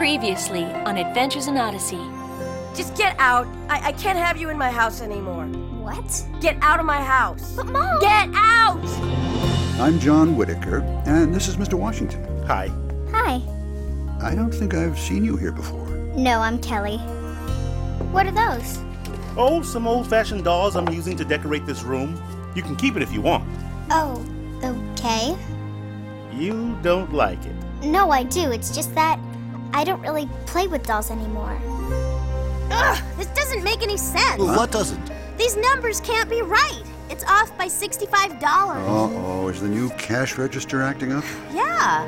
Previously on Adventures in Odyssey. Just get out. I can't have you in my house anymore. What? Get out of my house. But Mom... Get out! I'm John Whitaker, and this is Mr. Washington. Hi. Hi. I don't think I've seen you here before. No, I'm Kelly. What are those? Oh, some old-fashioned dolls I'm using to decorate this room. You can keep it if you want. Oh, okay. You don't like it. No, I do. It's just that I don't really play with dolls anymore. Ugh, this doesn't make any sense. Well, what doesn't? These numbers can't be right. It's off by $65. Uh-oh, is the new cash register acting up? Yeah.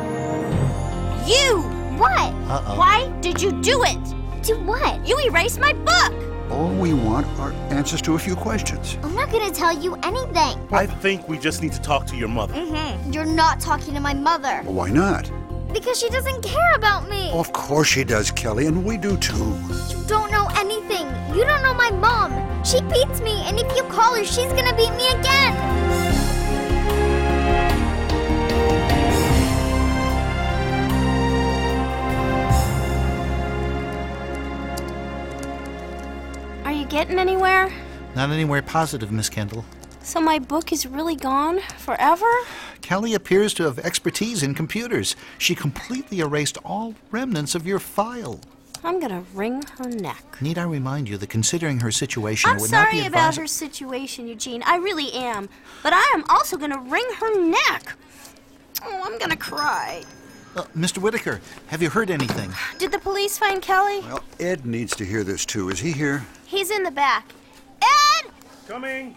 You! What? Uh-oh. Why did you do it? Do what? You erased my book! All we want are answers to a few questions. I'm not gonna tell you anything. I think we just need to talk to your mother. You're not talking to my mother. Well, why not? Because she doesn't care about me. Of course she does, Kelly, and we do too. You don't know anything. You don't know my mom. She beats me, and if you call her, she's gonna beat me again. Are you getting anywhere? Not anywhere positive, Miss Kendall. So my book is really gone? Forever? Kelly appears to have expertise in computers. She completely erased all remnants of your file. I'm gonna wring her neck. Need I remind you that considering her situation, I'm it would not be sorry about advisable. her situation, Eugene. I really am. But I am also gonna wring her neck. Oh, I'm gonna cry. Mr. Whitaker, have you heard anything? Did the police find Kelly? Well, Ed needs to hear this too. Is he here? He's in the back. Ed! Coming.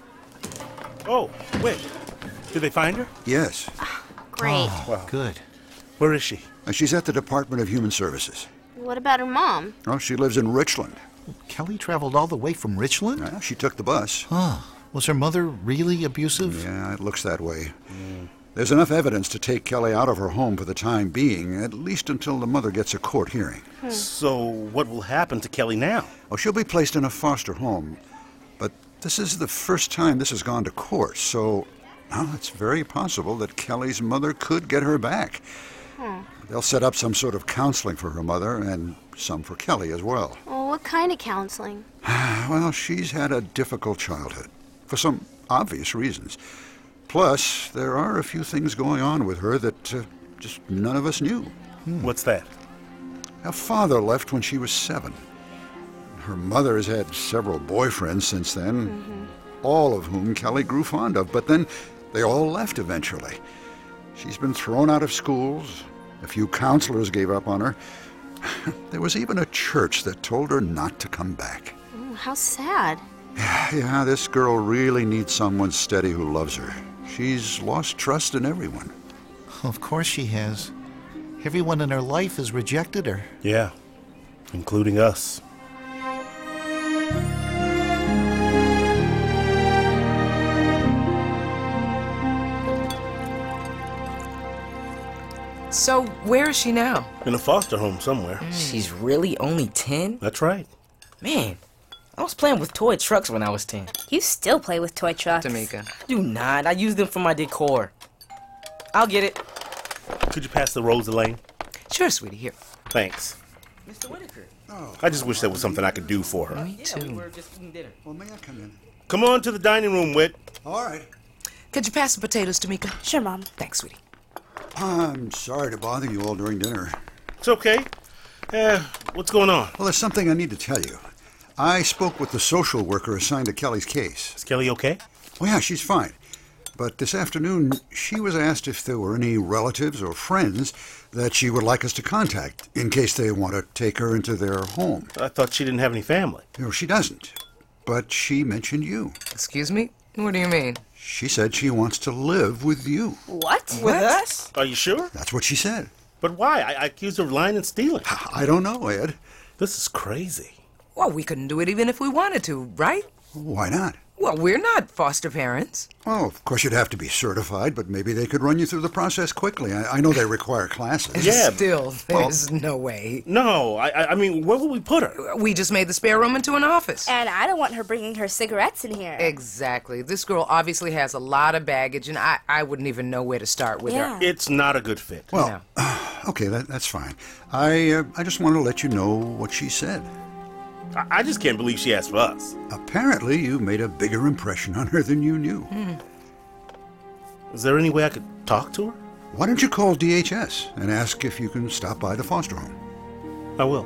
Oh, wait. Did they find her? Yes. Great. Oh, Wow. good. Where is she? She's at the Department of Human Services. What about her mom? Oh, she lives in Richland. Kelly traveled all the way from Richland? Well, she took the bus. Huh. Was her mother really abusive? Yeah, it looks that way. There's enough evidence to take Kelly out of her home for the time being, at least until the mother gets a court hearing. So what will happen to Kelly now? Oh, she'll be placed in a foster home, but this is the first time this has gone to court, so well, it's very possible that Kelly's mother could get her back. They'll set up some sort of counseling for her mother and some for Kelly as well. Well, what kind of counseling? Well, she's had a difficult childhood, for some obvious reasons. Plus, there are a few things going on with her that just none of us knew. What's that? Her father left when she was 7. Her mother has had several boyfriends since then, all of whom Kelly grew fond of, but then they all left eventually. She's been thrown out of schools. A few counselors gave up on her. There was even a church that told her not to come back. Oh, how sad. Yeah, this girl really needs someone steady who loves her. She's lost trust in everyone. Of course she has. Everyone in her life has rejected her. Yeah, including us. So, where is she now? In a foster home somewhere. She's really only 10? That's right. Man, I was playing with toy trucks when I was 10. You still play with toy trucks. Tamika. Do not. I use them for my decor. I'll get it. Could you pass the rose, Elaine? Sure, sweetie, here. Thanks. Mr. Whitaker. I just wish there was something I could do for her. Me Yeah, too. we were just eating dinner. Well, may I come in? Come on to the dining room, Whit. All right. Could you pass the potatoes, Tamika? Sure, Mom. Thanks, sweetie. I'm sorry to bother you all during dinner. It's okay. What's going on? Well, there's something I need to tell you. I spoke with the social worker assigned to Kelly's case. Is Kelly okay? Oh, yeah, she's fine. But this afternoon, she was asked if there were any relatives or friends that she would like us to contact in case they want to take her into their home. I thought she didn't have any family. No, she doesn't. But she mentioned you. Excuse me? What do you mean? She said she wants to live with you. What? With us? Are you sure? That's what she said. But why? I accused her of lying and stealing. I don't know, Ed. This is crazy. Well, we couldn't do it even if we wanted to, right? Why not? Well, we're not foster parents. Well, of course you'd have to be certified, but maybe they could run you through the process quickly. I know they require classes. Yeah. Still, there's no way. No, I mean, where will we put her? We just made the spare room into an office. And I don't want her bringing her cigarettes in here. Exactly. This girl obviously has a lot of baggage, and I wouldn't even know where to start with her. It's not a good fit. Well, Okay, that's fine. I just want to let you know what she said. I just can't believe she asked for us. Apparently, you made a bigger impression on her than you knew. Is there any way I could talk to her? Why don't you call DHS and ask if you can stop by the foster home? I will.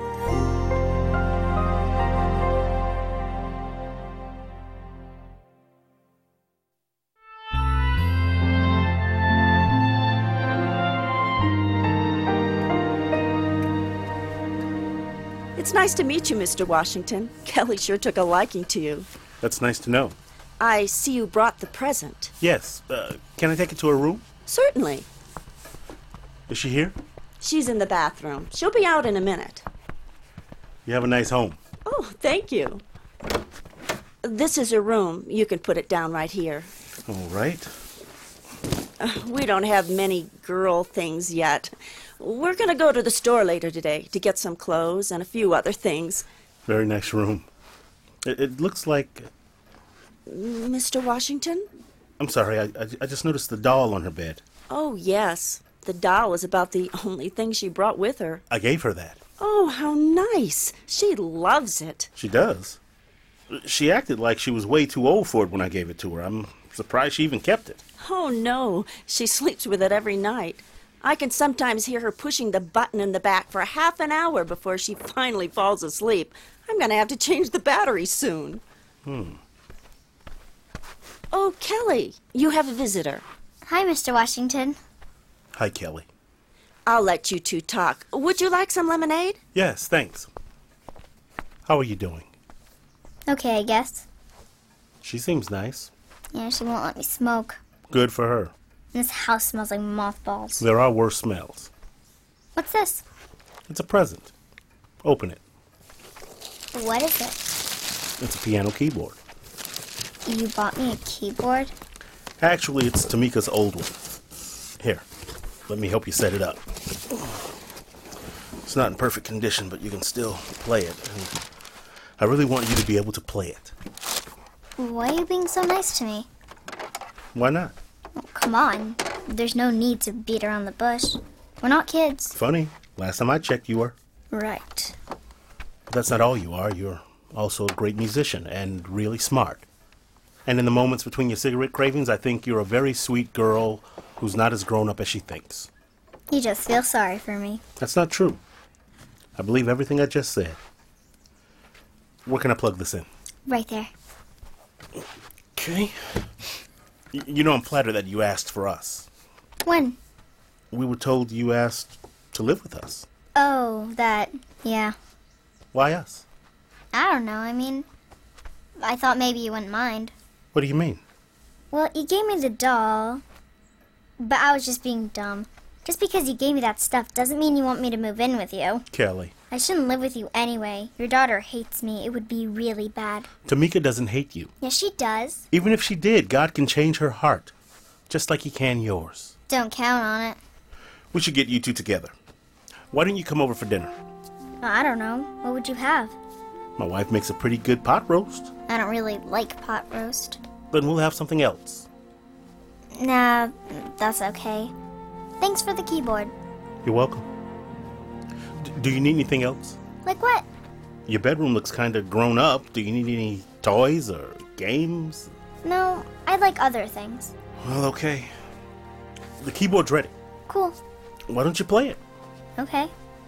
It's nice to meet you, Mr. Washington. Kelly sure took a liking to you. That's nice to know. I see you brought the present. Yes. Can I take it to her room? Certainly. Is she here? She's in the bathroom. She'll be out in a minute. You have a nice home. Oh, thank you. This is her room. You can put it down right here. All right. We don't have many girl things yet. We're going to go to the store later today to get some clothes and a few other things. Very nice room. It looks like... Mr. Washington? I'm sorry, I just noticed the doll on her bed. Oh, yes. The doll is about the only thing she brought with her. I gave her that. Oh, how nice. She loves it. She does. She acted like she was way too old for it when I gave it to her. I'm surprised she even kept it. Oh, no. She sleeps with it every night. I can sometimes hear her pushing the button in the back for half an hour before she finally falls asleep. I'm going to have to change the battery soon. Oh, Kelly, you have a visitor. Hi, Mr. Washington. Hi, Kelly. I'll let you two talk. Would you like some lemonade? Yes, thanks. How are you doing? Okay, I guess. She seems nice. Yeah, she won't let me smoke. Good for her. This house smells like mothballs. There are worse smells. What's this? It's a present. Open it. What is it? It's a piano keyboard. You bought me a keyboard? Actually, it's Tamika's old one. Here, let me help you set it up. It's not in perfect condition, but you can still play it. And I really want you to be able to play it. Why are you being so nice to me? Why not? Oh, come on. There's no need to beat around the bush. We're not kids. Funny. Last time I checked, you were. Right. But that's not all you are. You're also a great musician and really smart. And in the moments between your cigarette cravings, I think you're a very sweet girl who's not as grown up as she thinks. You just feel sorry for me. That's not true. I believe everything I just said. Where can I plug this in? Right there. Okay. You know I'm flattered that you asked for us. When? We were told you asked to live with us. Oh, yeah. Why us? I don't know, I thought maybe you wouldn't mind. What do you mean? Well, you gave me the doll, but I was just being dumb. Just because you gave me that stuff doesn't mean you want me to move in with you. Kelly. I shouldn't live with you anyway. Your daughter hates me. It would be really bad. Tamika doesn't hate you. Yes, she does. Even if she did, God can change her heart. Just like he can yours. Don't count on it. We should get you two together. Why don't you come over for dinner? I don't know. What would you have? My wife makes a pretty good pot roast. I don't really like pot roast. Then we'll have something else. Nah, that's okay. Thanks for the keyboard. You're welcome. Do you need anything else? Like what? Your bedroom looks kind of grown up. Do you need any toys or games? No, I like other things. Well, okay. The keyboard's ready. Cool. Why don't you play it? Okay.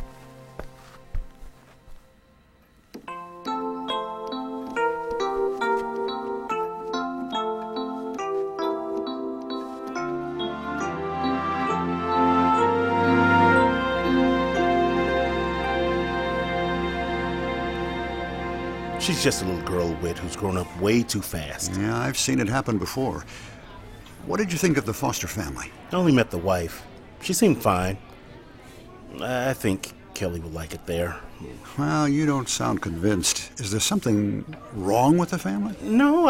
She's just a little girl, Whit, who's grown up way too fast. Yeah, I've seen it happen before. What did you think of the Foster family? I only met the wife. She seemed fine. I think Kelly will like it there. Well, you don't sound convinced. Is there something wrong with the family? No,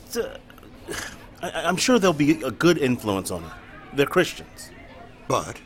I'm sure they'll be a good influence on her. They're Christians. But?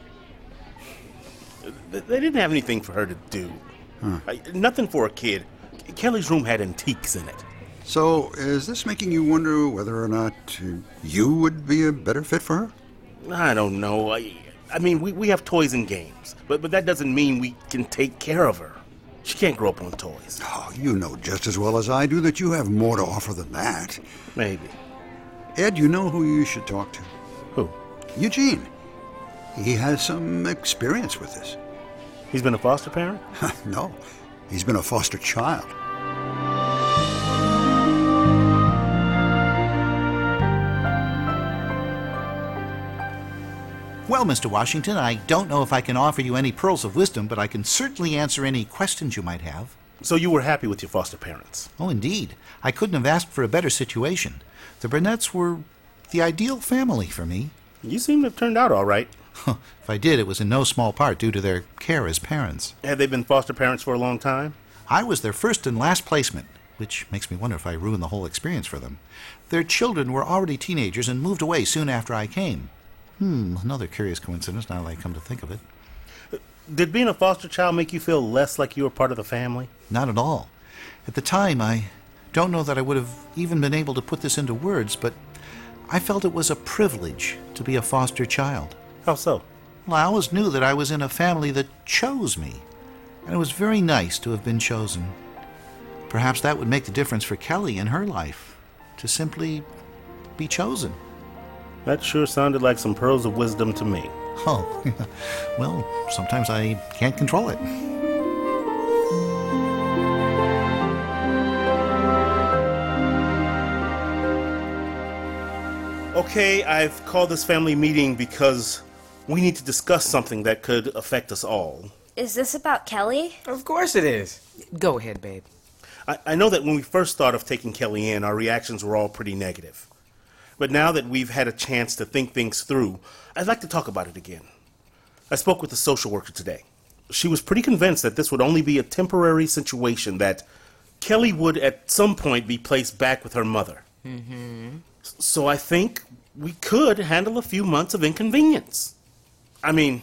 They didn't have anything for her to do. Nothing for a kid. Kelly's room had antiques in it. So, is this making you wonder whether or not you would be a better fit for her? I don't know. I mean, we have toys and games, but that doesn't mean we can take care of her. She can't grow up on toys. Oh, you know just as well as I do that you have more to offer than that. Maybe. Ed, you know who you should talk to? Who? Eugene. He has some experience with this. He's been a foster parent? No, he's been a foster child. Well, Mr. Washington, I don't know if I can offer you any pearls of wisdom, but I can certainly answer any questions you might have. So you were happy with your foster parents? Oh, indeed. I couldn't have asked for a better situation. The Burnett's were the ideal family for me. You seem to have turned out all right. If I did, it was in no small part due to their care as parents. Have they been foster parents for a long time? I was their first and last placement, which makes me wonder if I ruined the whole experience for them. Their children were already teenagers and moved away soon after I came. Another curious coincidence now that I come to think of it. Did being a foster child make you feel less like you were part of the family? Not at all. At the time, I don't know that I would have even been able to put this into words, but I felt it was a privilege to be a foster child. How so? Well, I always knew that I was in a family that chose me, and it was very nice to have been chosen. Perhaps that would make the difference for Kelly in her life, to simply be chosen. That sure sounded like some pearls of wisdom to me. Oh, well, sometimes I can't control it. Okay, I've called this family meeting because we need to discuss something that could affect us all. Is this about Kelly? Of course it is. Go ahead, babe. I know that when we first thought of taking Kelly in, our reactions were all pretty negative. But now that we've had a chance to think things through, I'd like to talk about it again. I spoke with the social worker today. She was pretty convinced that this would only be a temporary situation, that Kelly would at some point be placed back with her mother. So I think we could handle a few months of inconvenience. I mean,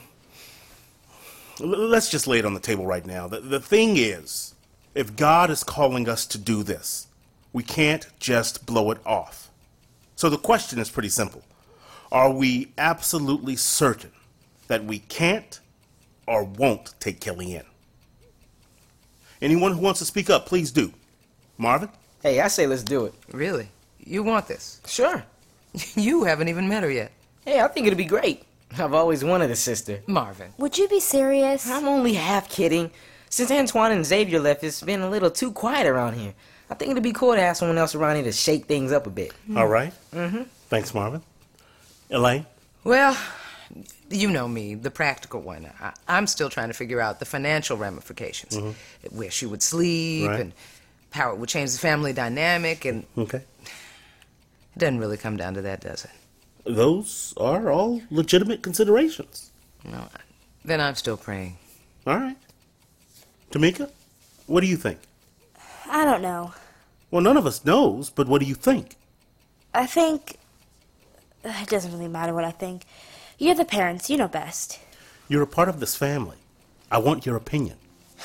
let's just lay it on the table right now. The thing is, if God is calling us to do this, we can't just blow it off. So the question is pretty simple. Are we absolutely certain that we can't or won't take Kelly in? Anyone who wants to speak up, please do. Marvin? Hey, I say let's do it. Really? You want this? Sure. You haven't even met her yet. Hey, I think it'll be great. I've always wanted a sister. Marvin. Would you be serious? I'm only half kidding. Since Antoine and Xavier left, it's been a little too quiet around here. I think it'd be cool to have someone else around here to shake things up a bit. All right. Thanks, Marvin. Elaine? Well, you know me, the practical one. I'm still trying to figure out the financial ramifications. Where she would sleep and how it would change the family dynamic. And Okay. it doesn't really come down to that, does it? Those are all legitimate considerations. No. Then I'm still praying. All right. Tamika, what do you think? I don't know. Well, none of us knows, but what do you think? I think... It doesn't really matter what I think. You're the parents. You know best. You're a part of this family. I want your opinion.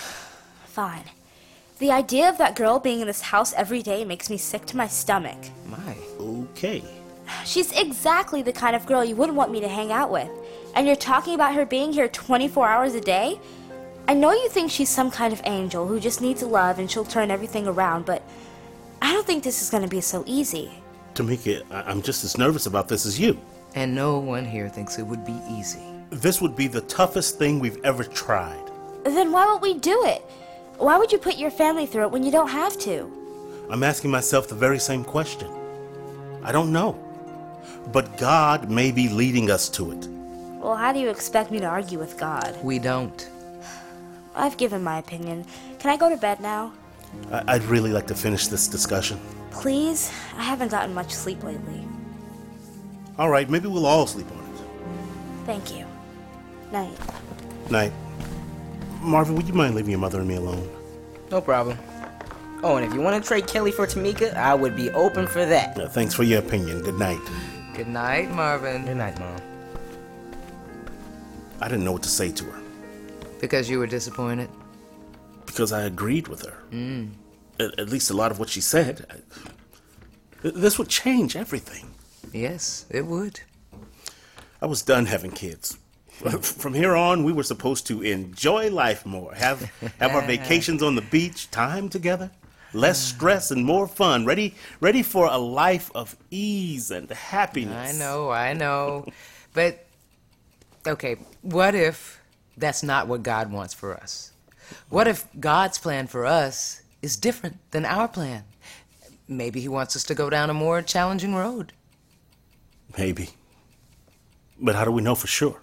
Fine. The idea of that girl being in this house every day makes me sick to my stomach. My. Okay. She's exactly the kind of girl you wouldn't want me to hang out with. And you're talking about her being here 24 hours a day? I know you think she's some kind of angel who just needs love and she'll turn everything around, but I don't think this is going to be so easy. Tamika, I'm just as nervous about this as you. And no one here thinks it would be easy. This would be the toughest thing we've ever tried. Then why won't we do it? Why would you put your family through it when you don't have to? I'm asking myself the very same question. I don't know. But God may be leading us to it. Well, how do you expect me to argue with God? We don't. I've given my opinion. Can I go to bed now? I'd really like to finish this discussion. Please? I haven't gotten much sleep lately. All right, maybe we'll all sleep on it. Thank you. Night. Night. Marvin, would you mind leaving your mother and me alone? No problem. Oh, and if you want to trade Kelly for Tamika, I would be open for that. Thanks for your opinion. Good night. Good night, Marvin. Good night, Mom. I didn't know what to say to her. Because you were disappointed? Because I agreed with her. At least a lot of what she said. This would change everything. Yes, it would. I was done having kids. From here on, we were supposed to enjoy life more, have our vacations on the beach, time together, less stress and more fun, ready for a life of ease and happiness. I know. But, okay, what if that's not what God wants for us? What if God's plan for us is different than our plan? Maybe he wants us to go down a more challenging road. Maybe. But how do we know for sure?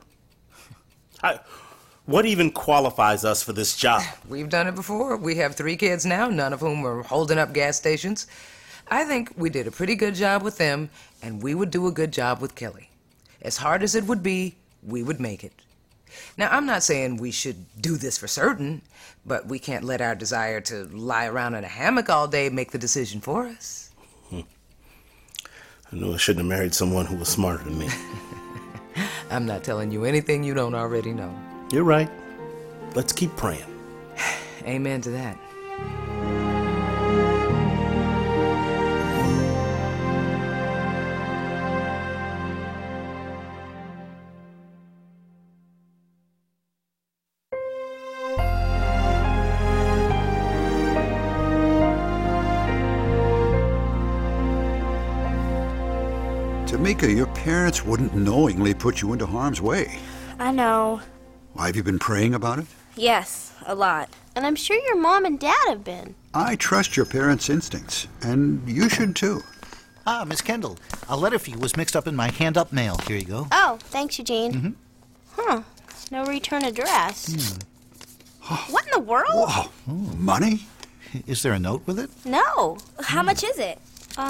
What even qualifies us for this job? We've done it before. We have 3 kids now, none of whom are holding up gas stations. I think we did a pretty good job with them, and we would do a good job with Kelly. As hard as it would be, we would make it. Now, I'm not saying we should do this for certain, but we can't let our desire to lie around in a hammock all day make the decision for us. I knew I shouldn't have married someone who was smarter than me. I'm not telling you anything you don't already know. You're right. Let's keep praying. Amen to that. Tamika, your parents wouldn't knowingly put you into harm's way. I know. Why, have you been praying about it? Yes, a lot. And I'm sure your mom and dad have been. I trust your parents' instincts, and you should too. Ah, Miss Kendall, a letter for you was mixed up in my hand-up mail. Here you go. Oh, thanks, Eugene. Mm-hmm. Huh. No return address. What in the world? Whoa, money? Is there a note with it? No. How much is it?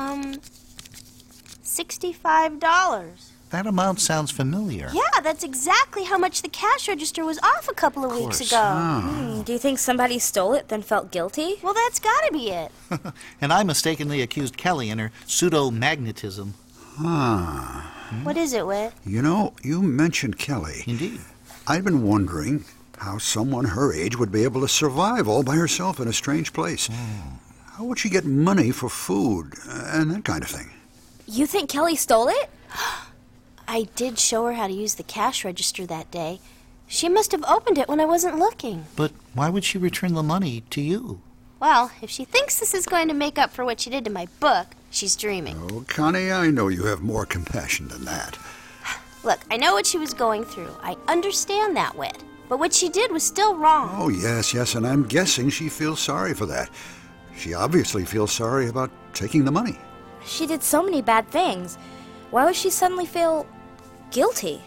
$65. That amount sounds familiar. Yeah, that's exactly how much the cash register was off a couple of weeks ago. Do you think somebody stole it, then felt guilty? Well, that's gotta be it. And I mistakenly accused Kelly in her pseudo-magnetism. What is it, Whit? You know, you mentioned Kelly. Indeed. I've been wondering how someone her age would be able to survive all by herself in a strange place. How would she get money for food and that kind of thing? You think Kelly stole it? I did show her how to use the cash register that day. She must have opened it when I wasn't looking. But why would she return the money to you? Well, if she thinks this is going to make up for what she did to my book, she's dreaming. Oh, Connie, I know you have more compassion than that. Look, I know what she was going through. I understand that, Whit. But what she did was still wrong. Oh, yes, and I'm guessing she feels sorry for that. She obviously feels sorry about taking the money. She did so many bad things. Why would she suddenly feel guilty?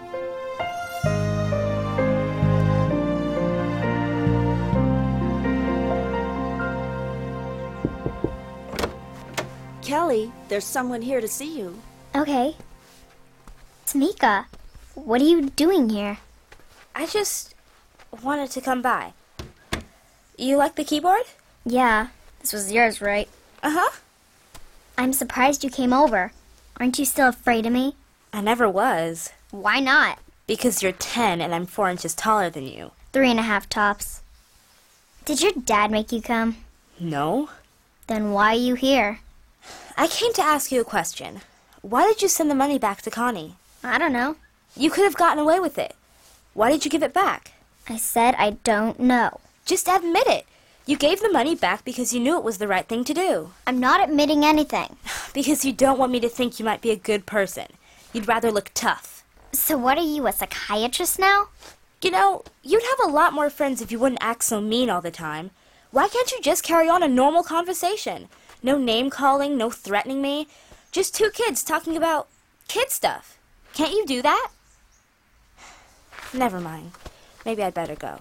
Kelly, there's someone here to see you. Okay. Tamika, what are you doing here? I just wanted to come by. You like the keyboard? Yeah, this was yours, right? Uh-huh. I'm surprised you came over. Aren't you still afraid of me? I never was. Why not? Because you're 10 and I'm 4 inches taller than you. 3.5 tops. Did your dad make you come? No. Then why are you here? I came to ask you a question. Why did you send the money back to Connie? I don't know. You could have gotten away with it. Why did you give it back? I said I don't know. Just admit it. You gave the money back because you knew it was the right thing to do. I'm not admitting anything. Because you don't want me to think you might be a good person. You'd rather look tough. So what are you, a psychiatrist now? You know, you'd have a lot more friends if you wouldn't act so mean all the time. Why can't you just carry on a normal conversation? No name-calling, no threatening me. Just 2 kids talking about kid stuff. Can't you do that? Never mind. Maybe I'd better go.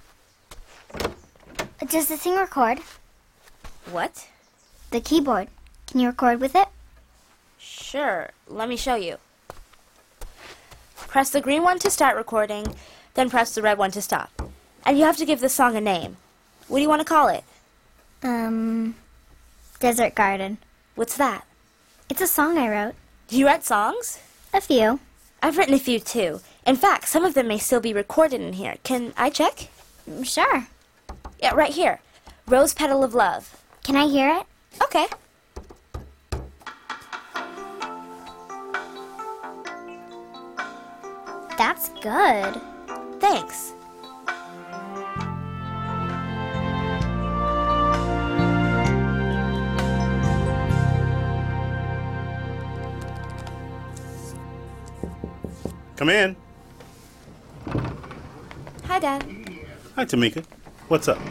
Does the thing record? What? The keyboard. Can you record with it? Sure. Let me show you. Press the green one to start recording, then press the red one to stop. And you have to give the song a name. What do you want to call it? Desert Garden. What's that? It's a song I wrote. You write songs? A few. I've written a few too. In fact, some of them may still be recorded in here. Can I check? Sure. Yeah, right here. Rose Petal of Love. Can I hear it? Okay. That That's good. Thanks. Come in. Hi, Dad. Hi, Tamika. What's up?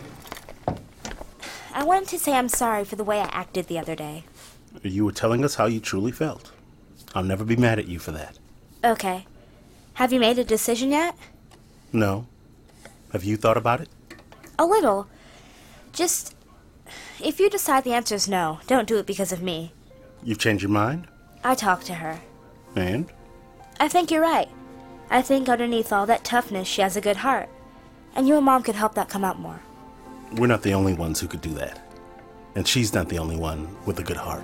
I wanted to say I'm sorry for the way I acted the other day. You were telling us how you truly felt. I'll never be mad at you for that. Okay. Have you made a decision yet? No. Have you thought about it? A little. Just, if you decide the answer is no, don't do it because of me. You've changed your mind? I talked to her. And? I think you're right. I think underneath all that toughness, she has a good heart. And you and Mom could help that come out more. We're not the only ones who could do that. And she's not the only one with a good heart.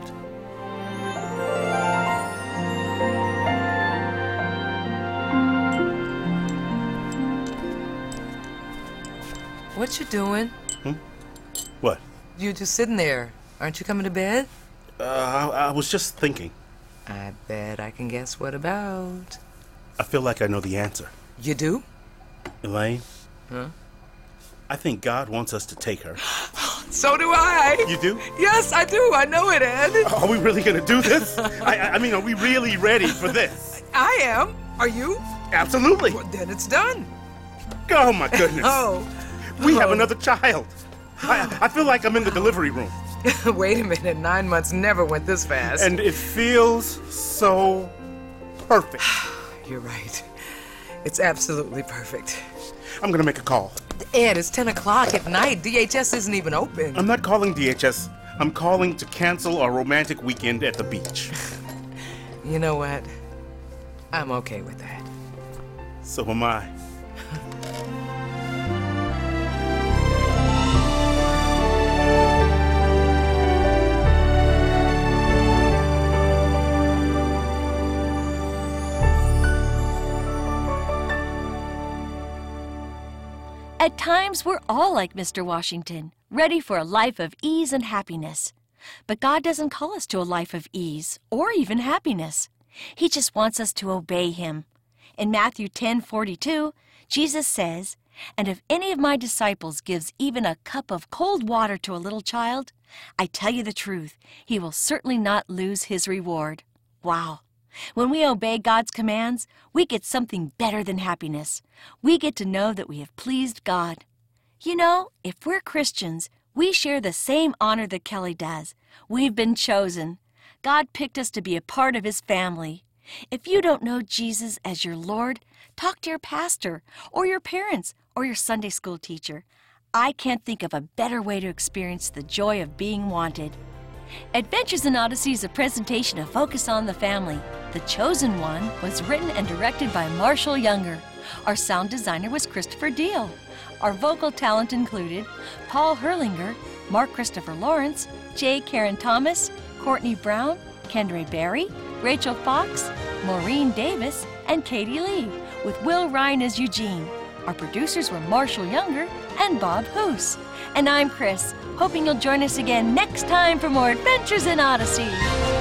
What you doing? What? You just sitting there. Aren't you coming to bed? I was just thinking. I bet I can guess what about. I feel like I know the answer. You do? Elaine? Huh? I think God wants us to take her. So do I. You do? Yes, I do. I know it, Ed. Are we really going to do this? I mean, are we really ready for this? I am. Are you? Absolutely. Well, then it's done. Oh, my goodness. Oh. We have another child. I feel like I'm in the delivery room. Wait a minute. 9 months never went this fast. And it feels so perfect. You're right. It's absolutely perfect. I'm going to make a call. Ed, it's 10 o'clock at night. DHS isn't even open. I'm not calling DHS. I'm calling to cancel our romantic weekend at the beach. You know what? I'm okay with that. So am I. At times, we're all like Mr. Washington, ready for a life of ease and happiness. But God doesn't call us to a life of ease or even happiness. He just wants us to obey Him. In Matthew 10:42, Jesus says, "And if any of my disciples gives even a cup of cold water to a little child, I tell you the truth, he will certainly not lose his reward." Wow! When we obey God's commands, we get something better than happiness. We get to know that we have pleased God. You know, if we're Christians, we share the same honor that Kelly does. We've been chosen. God picked us to be a part of His family. If you don't know Jesus as your Lord, talk to your pastor or your parents or your Sunday school teacher. I can't think of a better way to experience the joy of being wanted. Adventures in Odyssey is a presentation of Focus on the Family. The Chosen One was written and directed by Marshall Younger. Our sound designer was Christopher Deal. Our vocal talent included Paul Herlinger, Mark Christopher Lawrence, J. Karen Thomas, Courtney Brown, Kendra Berry, Rachel Fox, Maureen Davis, and Katie Lee, with Will Ryan as Eugene. Our producers were Marshall Younger and Bob Hoos. And I'm Chris, hoping you'll join us again next time for more Adventures in Odyssey.